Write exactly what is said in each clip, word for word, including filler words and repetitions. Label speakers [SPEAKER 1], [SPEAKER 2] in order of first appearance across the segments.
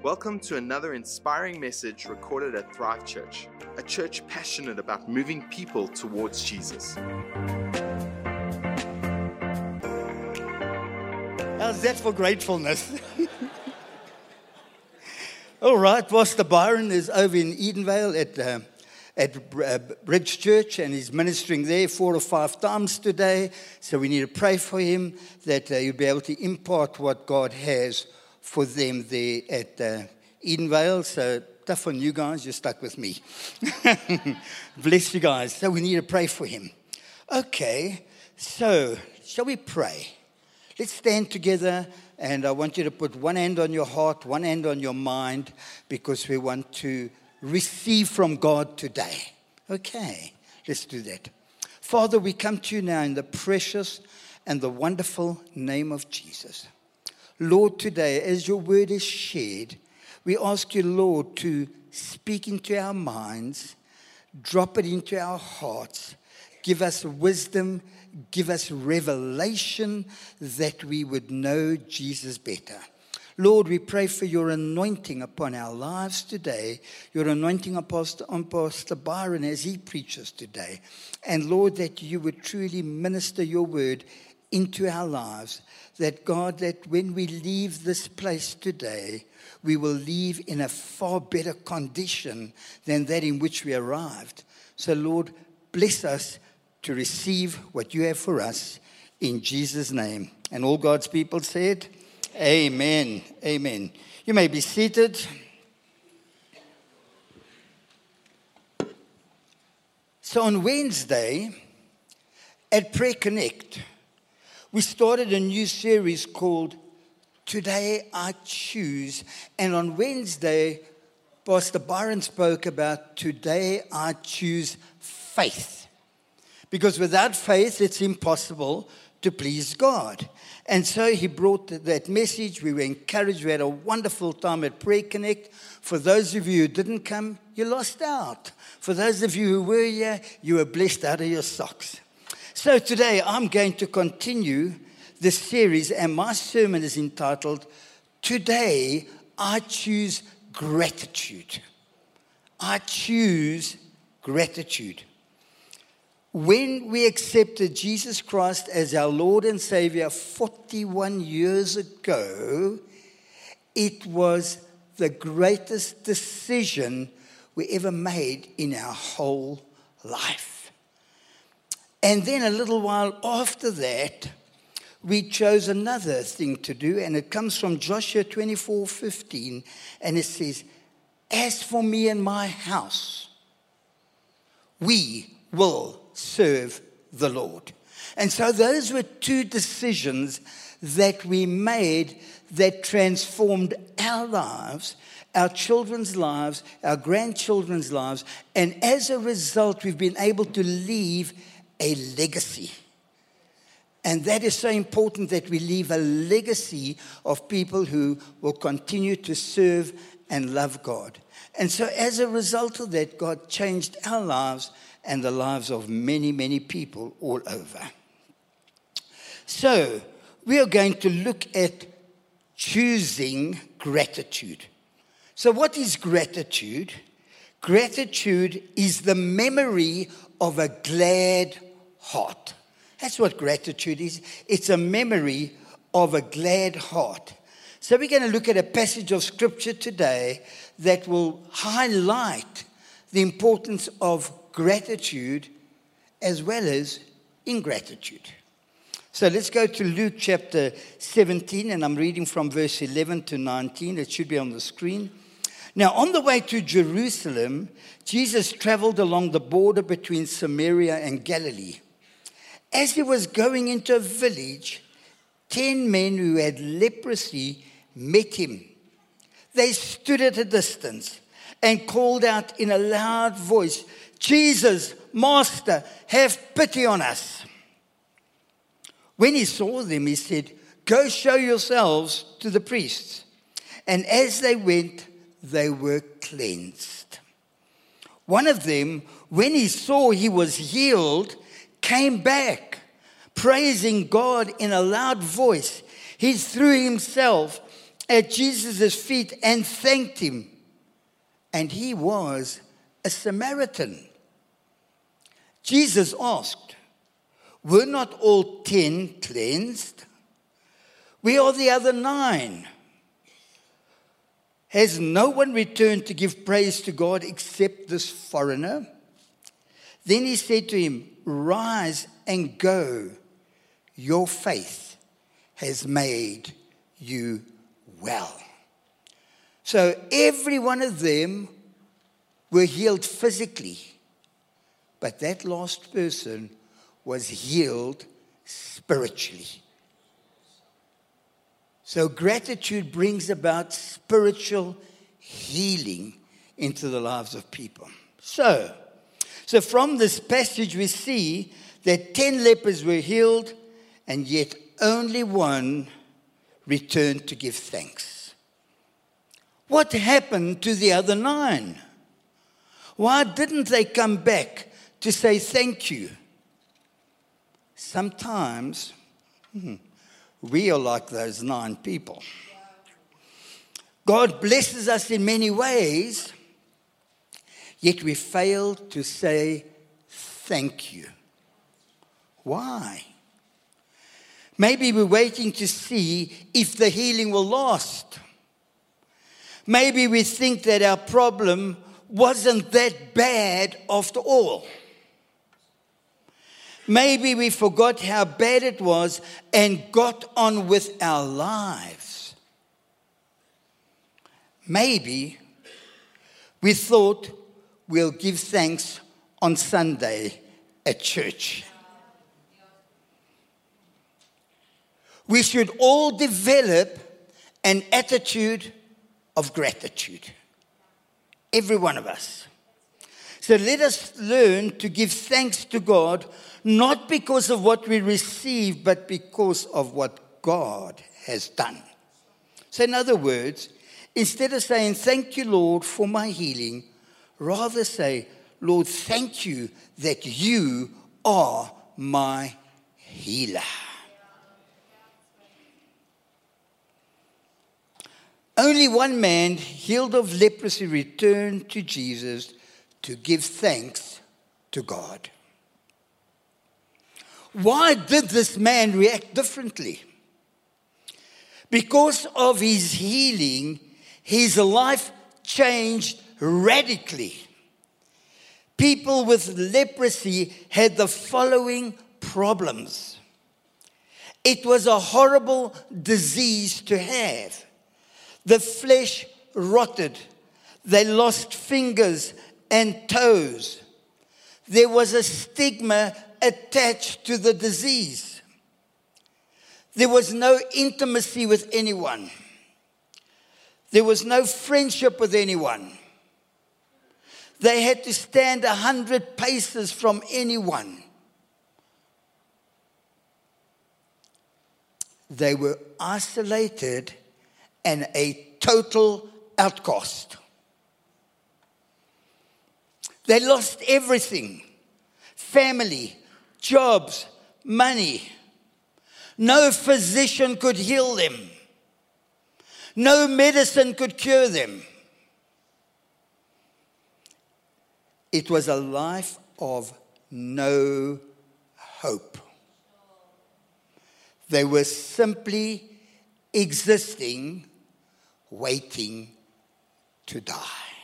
[SPEAKER 1] Welcome to another inspiring message recorded at Thrive Church, a church passionate about moving people towards Jesus.
[SPEAKER 2] How's that for gratefulness? All right, Pastor Byron is over in Edenvale at uh, at uh, Bridge Church, and he's ministering there four or five times today. So we need to pray for him that uh, he'll be able to impart what God has for them there at uh, Edenvale. So tough on you guys, you're stuck with me. Bless you guys. So we need to pray for him. Okay, so shall we pray? Let's stand together, and I want you to put one hand on your heart, one hand on your mind, because we want to receive from God today. Okay, let's do that. Father, we come to you now in the precious and the wonderful name of Jesus. Lord, today, as your word is shared, we ask you, Lord, to speak into our minds, drop it into our hearts, give us wisdom, give us revelation that we would know Jesus better. Lord, we pray for your anointing upon our lives today, your anointing on Pastor, on Pastor Byron as he preaches today. And Lord, that you would truly minister your word into our lives, that God, that when we leave this place today, we will leave in a far better condition than that in which we arrived. So Lord, bless us to receive what you have for us in Jesus' name. And all God's people said, amen, amen. You may be seated. So on Wednesday at Prayer Connect, we started a new series called Today I Choose. And on Wednesday, Pastor Byron spoke about Today I Choose Faith. Because without faith, it's impossible to please God. And so he brought that message. We were encouraged. We had a wonderful time at Prayer Connect. For those of you who didn't come, you lost out. For those of you who were here, you were blessed out of your socks. So today I'm going to continue this series, and my sermon is entitled, Today I Choose Gratitude. I choose gratitude. When we accepted Jesus Christ as our Lord and Savior forty-one years ago, it was the greatest decision we ever made in our whole life. And then a little while after that, we chose another thing to do, and it comes from Joshua twenty-four fifteen, and it says, as for me and my house, we will serve the Lord. And so those were two decisions that we made that transformed our lives, our children's lives, our grandchildren's lives, and as a result, we've been able to leave a legacy. And that is so important, that we leave a legacy of people who will continue to serve and love God. And so as a result of that, God changed our lives and the lives of many, many people all over. So we are going to look at choosing gratitude. So what is gratitude? Gratitude is the memory of a glad heart. That's what gratitude is. It's a memory of a glad heart. So we're going to look at a passage of scripture today that will highlight the importance of gratitude as well as ingratitude. So let's go to Luke chapter seventeen, and I'm reading from verse eleven to nineteen. It should be on the screen. Now, on the way to Jerusalem, Jesus traveled along the border between Samaria and Galilee. As he was going into a village, ten men who had leprosy met him. They stood at a distance and called out in a loud voice, Jesus, Master, have pity on us. When he saw them, he said, go show yourselves to the priests. And as they went, they were cleansed. One of them, when he saw he was healed, came back, praising God in a loud voice. He threw himself at Jesus' feet and thanked him. And he was a Samaritan. Jesus asked, were not all ten cleansed? Where are the other nine? Has no one returned to give praise to God except this foreigner? Then he said to him, rise and go. Your faith has made you well. So every one of them were healed physically, but that last person was healed spiritually. So gratitude brings about spiritual healing into the lives of people. So, so from this passage we see that ten lepers were healed, and yet only one returned to give thanks. What happened to the other nine? Why didn't they come back to say thank you? Sometimes hmm, we are like those nine people. God blesses us in many ways, yet we fail to say thank you. Why? Maybe we're waiting to see if the healing will last. Maybe we think that our problem wasn't that bad after all. Maybe we forgot how bad it was and got on with our lives. Maybe we thought we'll give thanks on Sunday at church. We should all develop an attitude of gratitude. Every one of us. So let us learn to give thanks to God, not because of what we receive, but because of what God has done. So in other words, instead of saying, thank you, Lord, for my healing, rather say, Lord, thank you that you are my healer. Only one man healed of leprosy returned to Jesus to give thanks to God. Why did this man react differently? Because of his healing, his life changed radically. People with leprosy had the following problems. It was a horrible disease to have. The flesh rotted. They lost fingers and toes. There was a stigma attached to the disease. There was no intimacy with anyone. There was no friendship with anyone. They had to stand a hundred paces from anyone. They were isolated and a total outcast. They lost everything. Family, jobs, money. No physician could heal them. No medicine could cure them. It was a life of no hope. They were simply existing, waiting to die.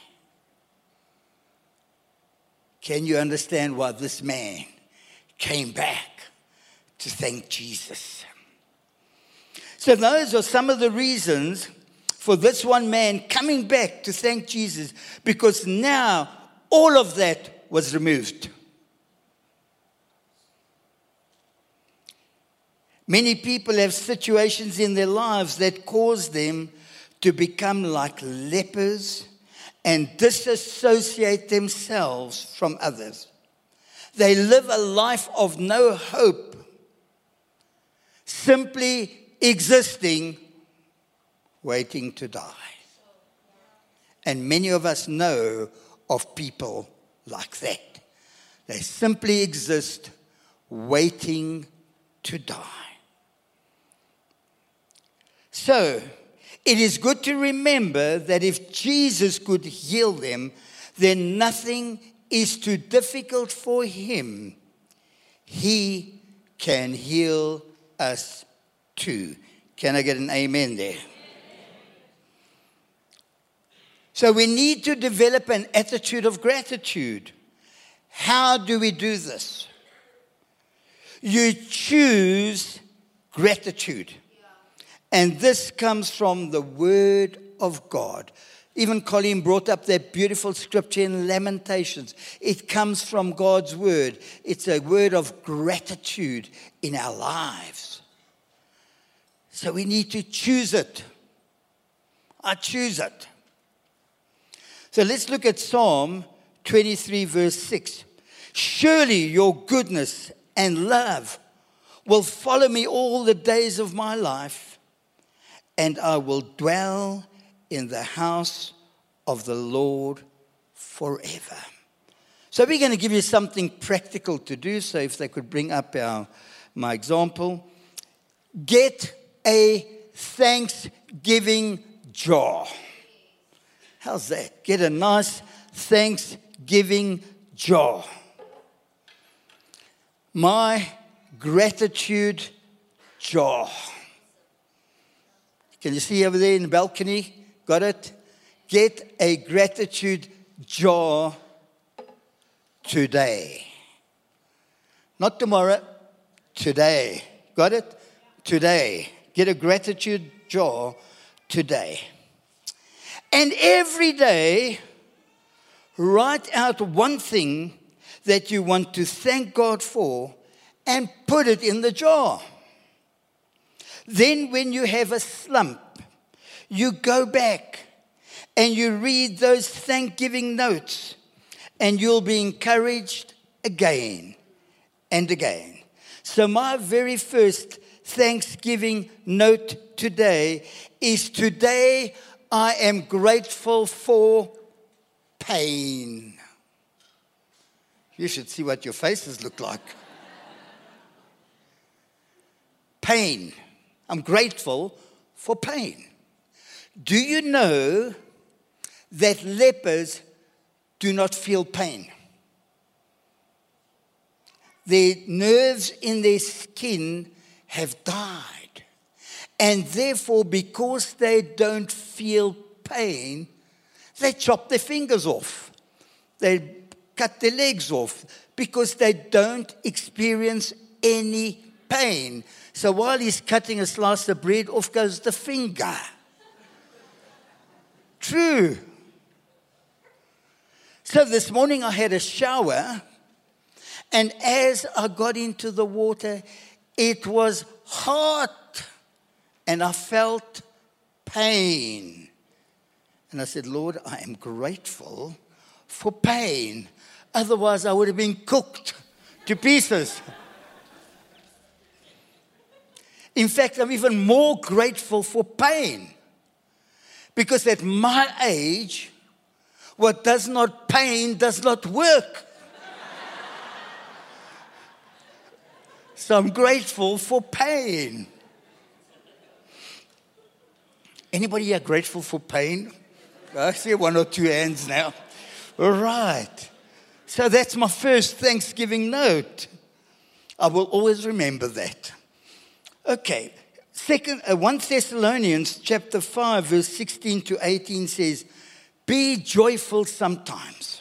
[SPEAKER 2] Can you understand why this man came back to thank Jesus? So those are some of the reasons for this one man coming back to thank Jesus, because now all of that was removed. Many people have situations in their lives that cause them to become like lepers and disassociate themselves from others. They live a life of no hope, simply existing, waiting to die. And many of us know of people like that. They simply exist, waiting to die. So, It is good to remember that if Jesus could heal them, then nothing is too difficult for him. He can heal us too. Can I get an amen there? So we need to develop an attitude of gratitude. How do we do this? You choose gratitude. And this comes from the Word of God. Even Colleen brought up that beautiful scripture in Lamentations. It comes from God's Word. It's a word of gratitude in our lives. So we need to choose it. I choose it. So let's look at Psalm twenty-three, verse six. Surely your goodness and love will follow me all the days of my life, and I will dwell in the house of the Lord forever. So we're going to give you something practical to do. So if they could bring up our, my example. Get a Thanksgiving jar. How's that? Get a nice Thanksgiving jar. My gratitude jar. Can you see over there in the balcony? Got it? Get a gratitude jar today. Not tomorrow, today. Got it? Today. Get a gratitude jar today. And every day, write out one thing that you want to thank God for and put it in the jar. Then when you have a slump, you go back and you read those Thanksgiving notes, and you'll be encouraged again and again. So my very first Thanksgiving note today is, today I am grateful for pain. You should see what your faces look like. Pain. I'm grateful for pain. Do you know that lepers do not feel pain? Their nerves in their skin have died. And therefore, because they don't feel pain, they chop their fingers off. They cut their legs off because they don't experience any pain. So while he's cutting a slice of bread, off goes the finger. True. So this morning I had a shower, and as I got into the water, it was hot, and I felt pain. And I said, Lord, I am grateful for pain. Otherwise, I would have been cooked to pieces. In fact, I'm even more grateful for pain. Because at my age, what does not pain does not work. So I'm grateful for pain. Anybody here grateful for pain? I see one or two hands now. All right. So that's my first Thanksgiving note. I will always remember that. Okay. Second, uh, First Thessalonians chapter five, verse sixteen to eighteen says, be joyful sometimes.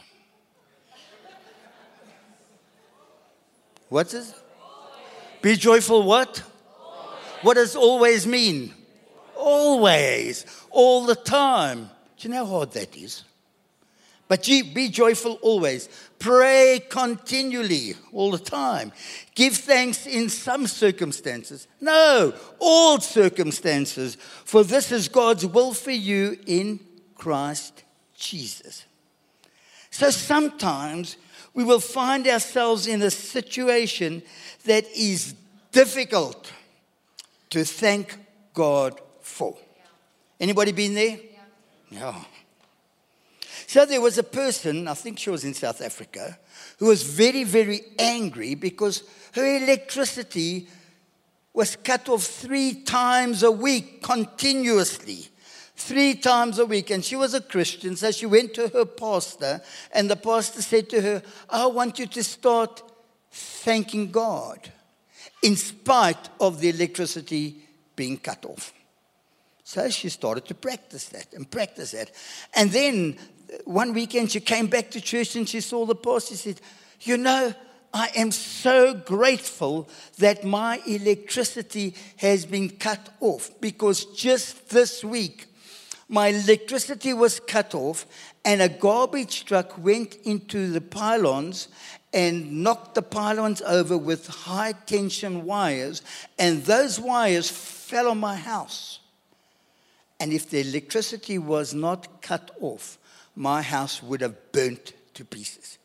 [SPEAKER 2] What's this? Be joyful what? Always. What does always mean? Always. All the time. Do you know how hard that is? But be joyful always. Pray continually, all the time. Give thanks in some circumstances. No, all circumstances. For this is God's will for you in Christ Jesus. So sometimes we will find ourselves in a situation that is difficult to thank God for. Anybody been there? Yeah. No. So there was a person, I think she was in South Africa, who was very, very angry because her electricity was cut off three times a week continuously. three times a week. And she was a Christian, so she went to her pastor, and the pastor said to her, I want you to start thanking God in spite of the electricity being cut off. So she started to practice that and practice that. And then one weekend she came back to church and she saw the pastor. She said, you know, I am so grateful that my electricity has been cut off, because just this week my electricity was cut off and a garbage truck went into the pylons and knocked the pylons over with high tension wires, and those wires fell on my house. And if the electricity was not cut off, my house would have burnt to pieces.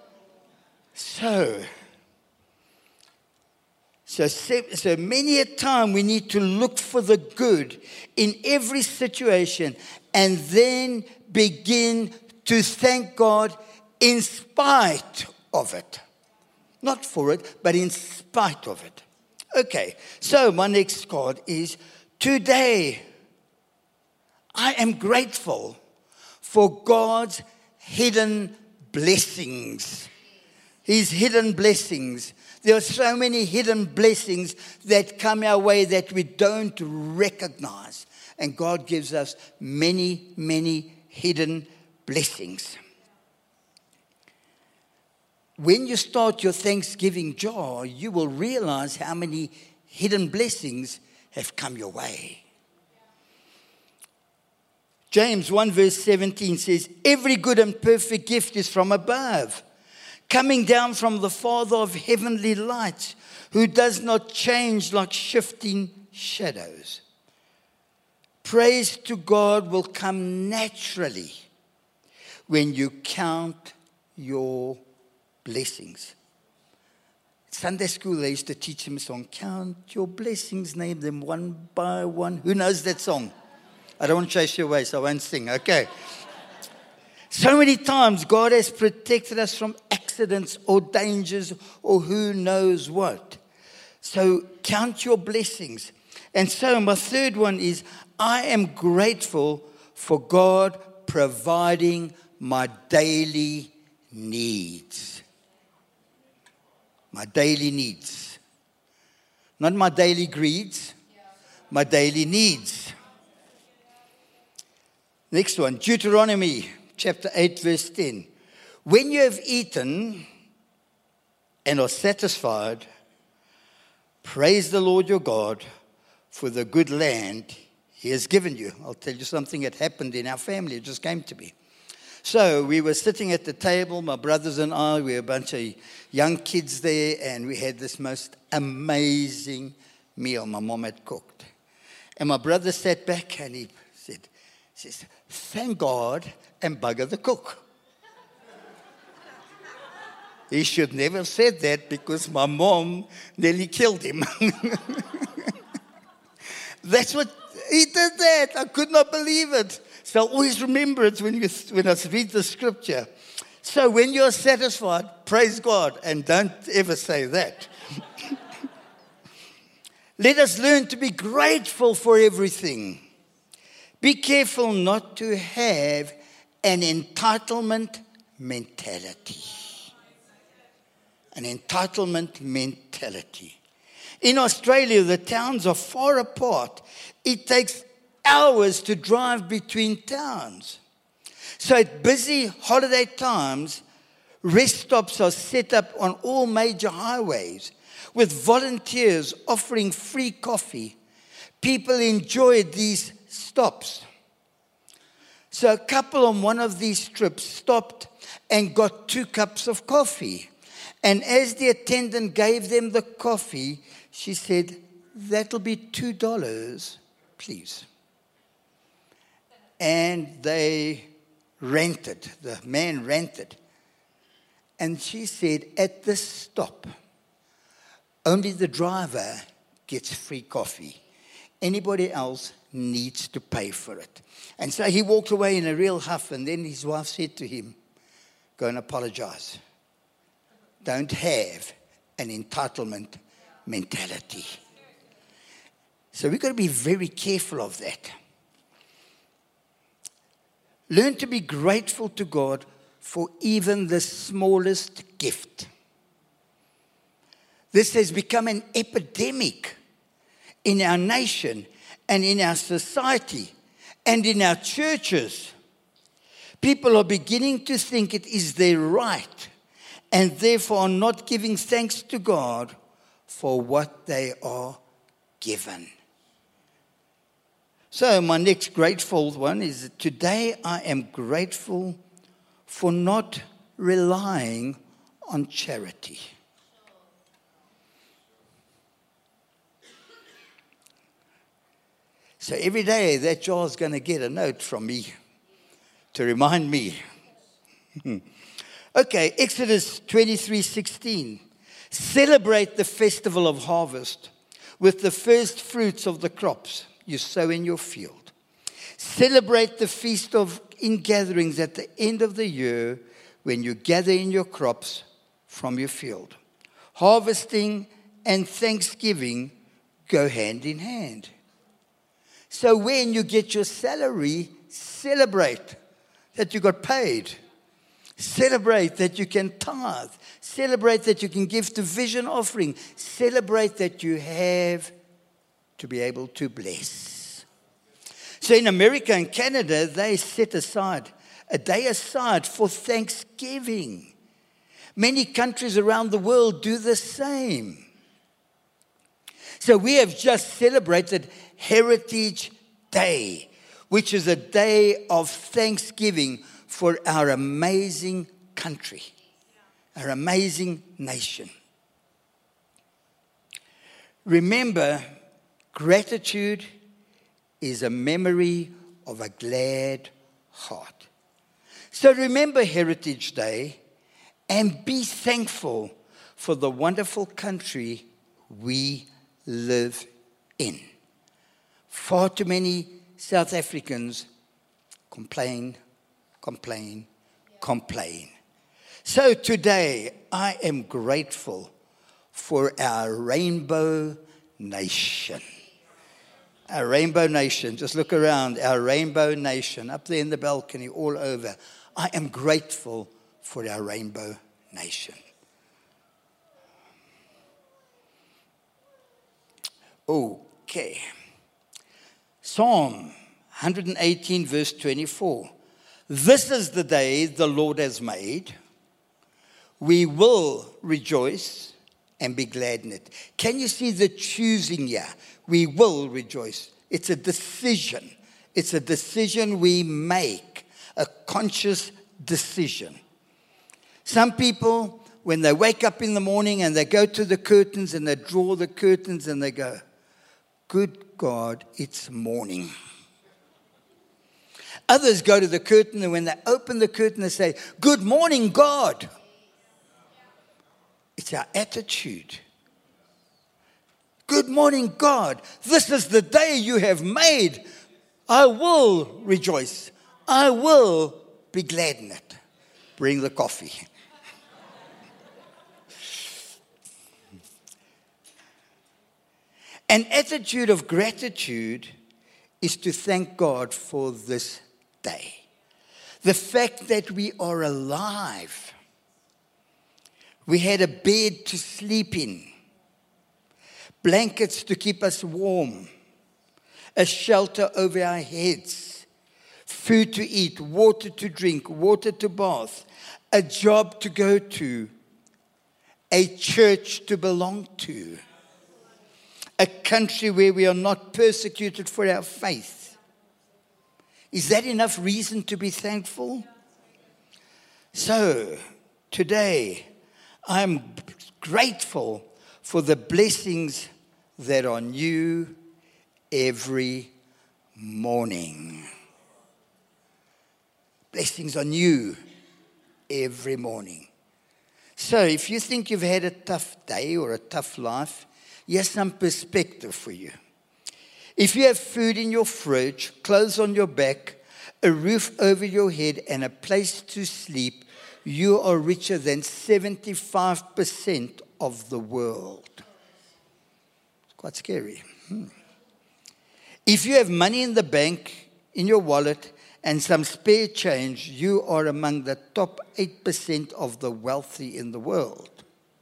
[SPEAKER 2] So, so, so many a time we need to look for the good in every situation and then begin to thank God in spite of it. Not for it, but in spite of it. Okay, so my next card is, today I am grateful for God's hidden blessings. His hidden blessings. There are so many hidden blessings that come our way that we don't recognize. And God gives us many, many hidden blessings. When you start your Thanksgiving jar, you will realize how many hidden blessings have come your way. James one verse seventeen says, every good and perfect gift is from above, coming down from the Father of heavenly lights, who does not change like shifting shadows. Praise to God will come naturally when you count your blessings. Sunday school, they used to teach him a song, count your blessings, name them one by one. Who knows that song? I don't want to chase you away, so I won't sing. Okay. So many times God has protected us from accidents or dangers or who knows what. So count your blessings. And so my third one is, I am grateful for God providing my daily needs. My daily needs. Not my daily greeds, my daily needs. Next one, Deuteronomy chapter eight, verse ten. When you have eaten and are satisfied, praise the Lord your God for the good land he has given you. I'll tell you something that happened in our family. It just came to me. So we were sitting at the table, my brothers and I, we were a bunch of young kids there, and we had this most amazing meal my mom had cooked. And my brother sat back and he said, says, thank God and bugger the cook. He should never have said that, because my mom nearly killed him. That's what, he did that. I could not believe it. So I always remember it when, you, when I read the scripture. So when you're satisfied, praise God, and don't ever say that. Let us learn to be grateful for everything. Be careful not to have an entitlement mentality. An entitlement mentality. In Australia, the towns are far apart. It takes hours to drive between towns. So at busy holiday times, rest stops are set up on all major highways with volunteers offering free coffee. People enjoyed these stops. So a couple on one of these trips stopped and got two cups of coffee. And as the attendant gave them the coffee, she said, that'll be two dollars, please. And they rented, the man rented. And she said, at this stop, only the driver gets free coffee. Anybody else needs to pay for it. And so he walked away in a real huff, and then his wife said to him, go and apologize. Don't have an entitlement mentality. So we've got to be very careful of that. Learn to be grateful to God for even the smallest gift. This has become an epidemic in our nation and in our society and in our churches. People are beginning to think it is their right and therefore are not giving thanks to God for what they are given. So my next grateful one is that today I am grateful for not relying on charity. So every day that jar is going to get a note from me to remind me. Okay, Exodus twenty-three sixteen. Celebrate the festival of harvest with the first fruits of the crops you sow in your field. Celebrate the feast of ingatherings at the end of the year when you gather in your crops from your field. Harvesting and thanksgiving go hand in hand. So when you get your salary, celebrate that you got paid. Celebrate that you can tithe. Celebrate that you can give to vision offering. Celebrate that you have to be able to bless. So in America and Canada, they set aside a day aside for Thanksgiving. Many countries around the world do the same. So we have just celebrated Heritage Day, which is a day of thanksgiving for our amazing country, our amazing nation. Remember, gratitude is a memory of a glad heart. So remember Heritage Day and be thankful for the wonderful country we live in. Far too many South Africans complain, complain, complain. So today, I am grateful for our rainbow nation. Our rainbow nation. Just look around. Our rainbow nation. Up there in the balcony, all over. I am grateful for our rainbow nation. Okay. Psalm one eighteen, verse twenty-four. This is the day the Lord has made. We will rejoice and be glad in it. Can you see the choosing here? We will rejoice. It's a decision. It's a decision we make, a conscious decision. Some people, when they wake up in the morning and they go to the curtains and they draw the curtains and they go, good God, it's morning. Others go to the curtain and when they open the curtain they say, good morning, God. It's our attitude. Good morning, God. This is the day you have made. I will rejoice. I will be glad in it. Bring the coffee. An attitude of gratitude is to thank God for this day. The fact that we are alive. We had a bed to sleep in. Blankets to keep us warm. A shelter over our heads. Food to eat, water to drink, water to bath. A job to go to. A church to belong to. A country where we are not persecuted for our faith. Is that enough reason to be thankful? So, today, I'm grateful for the blessings that are new every morning. Blessings are new every morning. So, if you think you've had a tough day or a tough life, here's some perspective for you. If you have food in your fridge, clothes on your back, a roof over your head, and a place to sleep, you are richer than seventy-five percent of the world. It's quite scary. Hmm. If you have money in the bank, in your wallet, and some spare change, you are among the top eight percent of the wealthy in the world.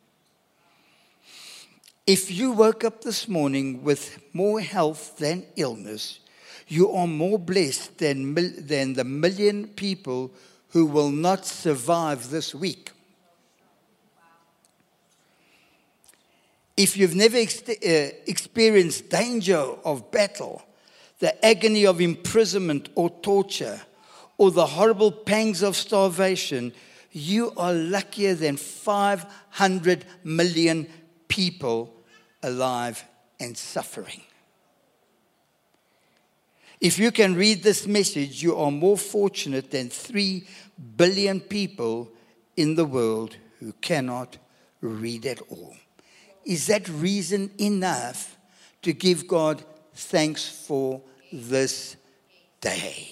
[SPEAKER 2] If you woke up this morning with more health than illness, you are more blessed than, than the million people who will not survive this week. If you've never ex- uh, experienced danger of battle, the agony of imprisonment or torture, or the horrible pangs of starvation, you are luckier than five hundred million people alive and suffering. If you can read this message, you are more fortunate than three billion people in the world who cannot read at all. Is that reason enough to give God thanks for this day?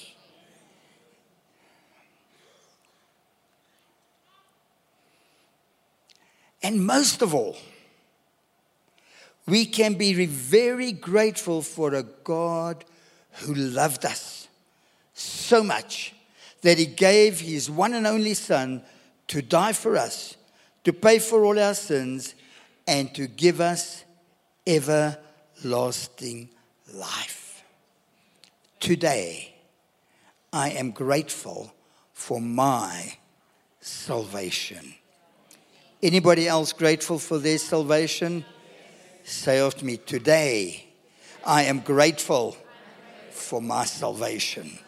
[SPEAKER 2] And most of all, we can be very grateful for a God who loved us so much that he gave his one and only Son to die for us, to pay for all our sins, and to give us everlasting life. Today, I am grateful for my salvation. Anybody else grateful for their salvation? Say after me, today I am grateful for my salvation.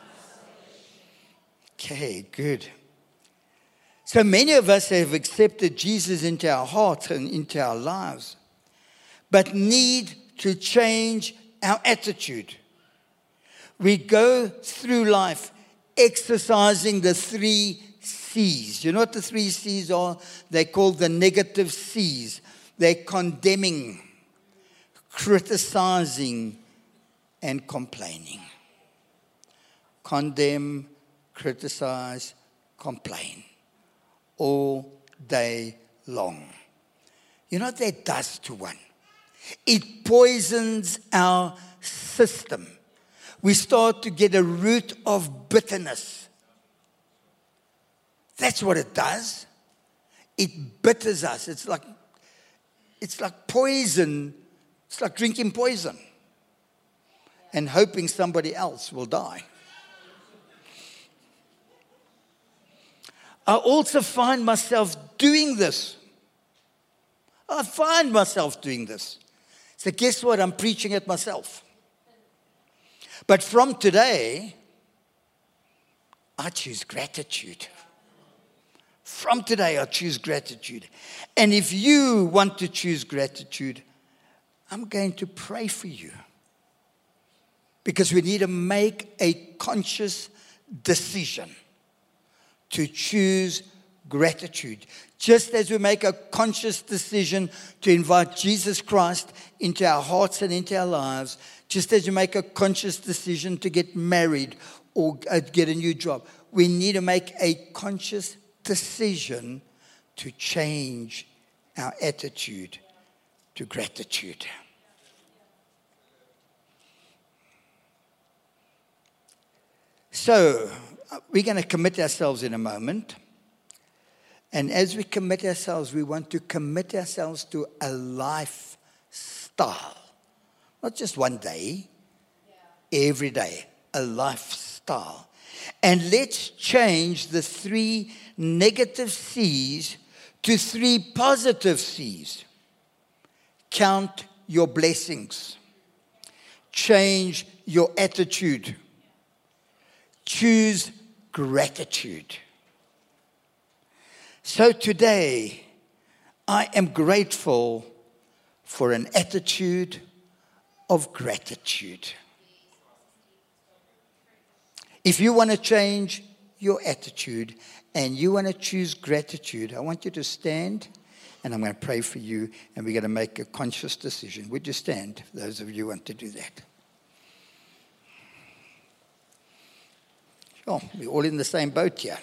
[SPEAKER 2] Okay, good. So many of us have accepted Jesus into our hearts and into our lives, but need to change our attitude. We go through life exercising the three C's. You know what the three C's are? They're called the negative C's. They're condemning, criticizing, and complaining. Condemn, criticize, complain. All day long. You know what that does to one? It poisons our system. We start to get a root of bitterness. That's what it does. It bitters us. It's like, it's like poison. It's like drinking poison and hoping somebody else will die. I also find myself doing this. I find myself doing this. So guess what? I'm preaching at myself. But from today, I choose gratitude. From today, I choose gratitude. And if you want to choose gratitude, I'm going to pray for you. Because we need to make a conscious decision to choose gratitude. Just as we make a conscious decision to invite Jesus Christ into our hearts and into our lives, just as you make a conscious decision to get married or get a new job, we need to make a conscious decision to change our attitude to gratitude. So, we're going to commit ourselves in a moment. And as we commit ourselves, we want to commit ourselves to a lifestyle. Not just one day, every day, a lifestyle. And let's change the three negative C's to three positive C's. Count your blessings. Change your attitude. Choose gratitude. So today, I am grateful for an attitude of gratitude. If you want to change your attitude and you want to choose gratitude, I want you to stand and I'm going to pray for you and we're going to make a conscious decision. Would you stand, those of you who want to do that? Oh, we're all in the same boat here.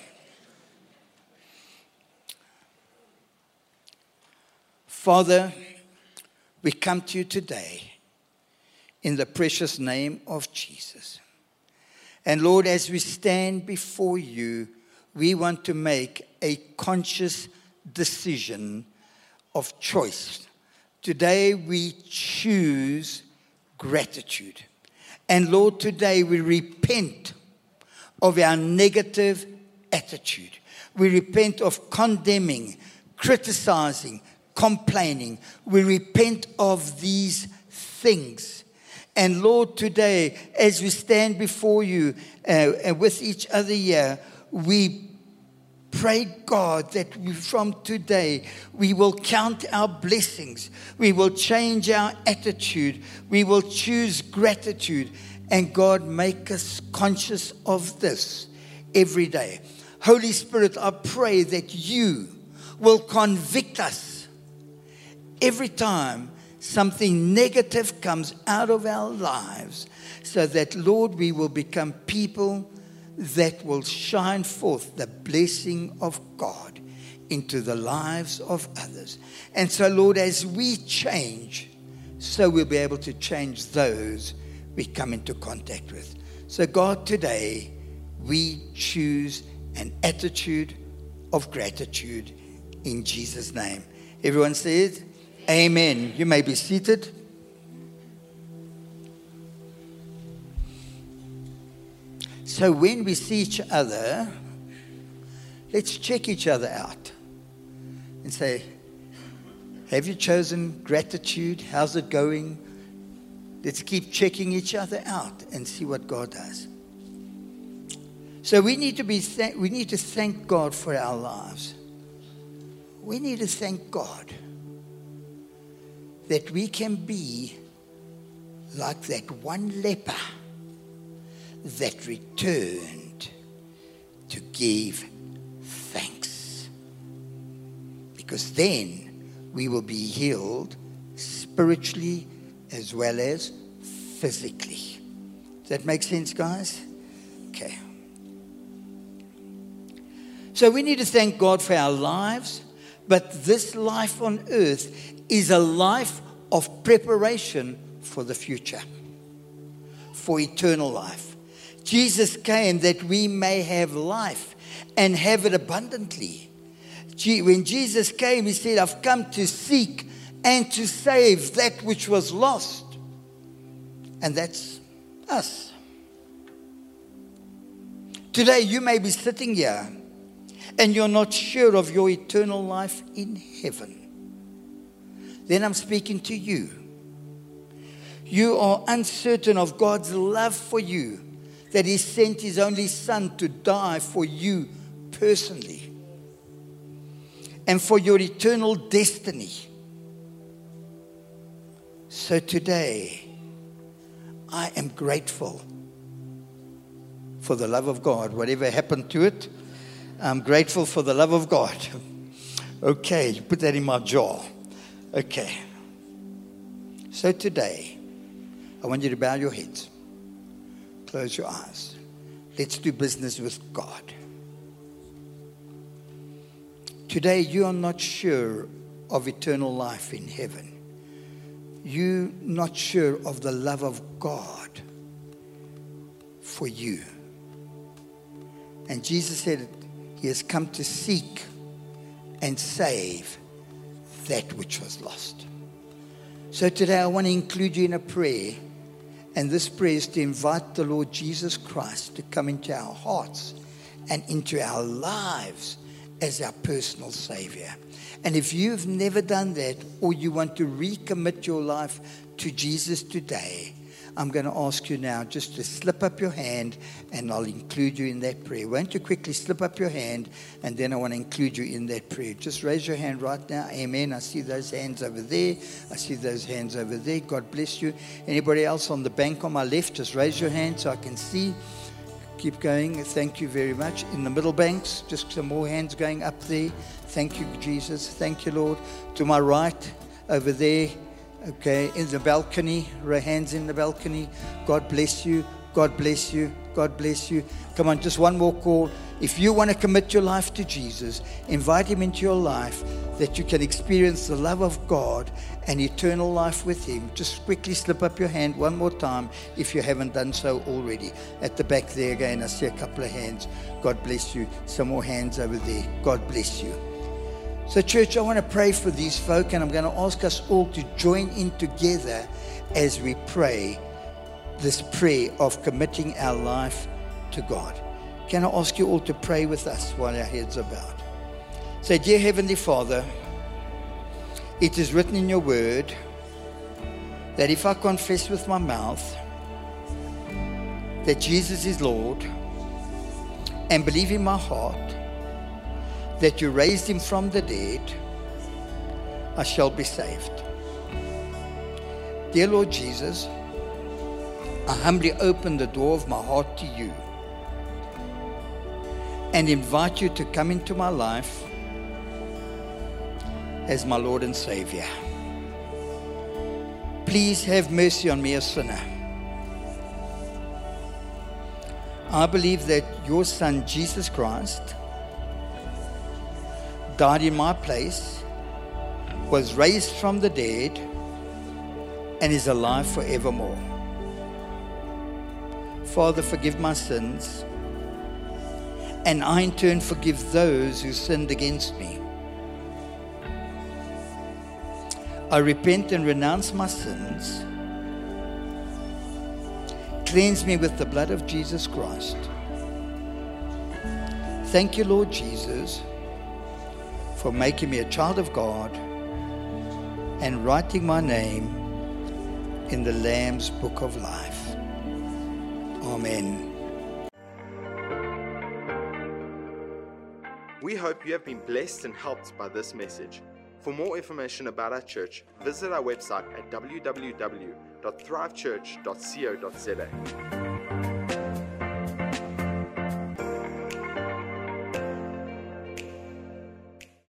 [SPEAKER 2] Father, we come to you today in the precious name of Jesus. And Lord, as we stand before you, we want to make a conscious decision of choice. Today we choose gratitude. And Lord, today we repent of our negative attitude. We repent of condemning, criticizing, complaining. We repent of these things. And Lord, today, as we stand before you uh, and with each other here, we pray, God, that we, from today, we will count our blessings. We will change our attitude. We will choose gratitude. And God, make us conscious of this every day. Holy Spirit, I pray that you will convict us every time something negative comes out of our lives, so that, Lord, we will become people that will shine forth the blessing of God into the lives of others. And so, Lord, as we change, so we'll be able to change those we come into contact with. So, God, today we choose an attitude of gratitude in Jesus' name. Everyone says, Amen. You may be seated. So when we see each other, let's check each other out and say, have you chosen gratitude? How's it going? Let's keep checking each other out and see what God does. So we need to be th- we need to thank God for our lives. We need to thank God that we can be like that one leper that returned to give thanks. Because then we will be healed spiritually as well as physically. Does that make sense, guys? Okay. So we need to thank God for our lives, but this life on earth is a life of preparation for the future, for eternal life. Jesus came that we may have life and have it abundantly. When Jesus came, he said, I've come to seek and to save that which was lost. And that's us. Today you may be sitting here and you're not sure of your eternal life in heaven. Then I'm speaking to you. You are uncertain of God's love for you, that he sent his only son to die for you personally and for your eternal destiny. So today, I am grateful for the love of God. Whatever happened to it, I'm grateful for the love of God. Okay, put that in my jar. Okay. So today, I want you to bow your heads. Close your eyes. Let's do business with God. Today, you are not sure of eternal life in heaven. You're not sure of the love of God for you. And Jesus said he has come to seek and save that which was lost. So today I want to include you in a prayer. And this prayer is to invite the Lord Jesus Christ to come into our hearts and into our lives as our personal Savior. And if you've never done that, or you want to recommit your life to Jesus today, I'm going to ask you now just to slip up your hand and I'll include you in that prayer. Won't you quickly slip up your hand and then I want to include you in that prayer. Just raise your hand right now. Amen. I see those hands over there. I see those hands over there. God bless you. Anybody else on the bank on my left, just raise your hand so I can see. Keep going. Thank you very much. In the middle banks, just some more hands going up there. Thank you, Jesus. Thank you, Lord. To my right, over there. Okay, in the balcony, hands in the balcony. God bless you. God bless you. God bless you. Come on, just one more call. If you want to commit your life to Jesus, invite him into your life that you can experience the love of God and eternal life with him. Just quickly slip up your hand one more time if you haven't done so already. At the back there again, I see a couple of hands. God bless you. Some more hands over there. God bless you. So church, I want to pray for these folk, and I'm going to ask us all to join in together as we pray this prayer of committing our life to God. Can I ask you all to pray with us while our heads are bowed? Say, dear Heavenly Father, it is written in your word that if I confess with my mouth that Jesus is Lord and believe in my heart that you raised him from the dead, I shall be saved. Dear Lord Jesus, I humbly open the door of my heart to you and invite you to come into my life as my Lord and Savior. Please have mercy on me, a sinner. I believe that your Son, Jesus Christ, died in my place, was raised from the dead, and is alive forevermore. Father, forgive my sins, and I in turn forgive those who sinned against me. I repent and renounce my sins. Cleanse me with the blood of Jesus Christ. Thank you, Lord Jesus, for making me a child of God and writing my name in the Lamb's Book of Life. Amen.
[SPEAKER 1] We hope you have been blessed and helped by this message. For more information about our church, visit our website at w w w dot thrive church dot co dot za.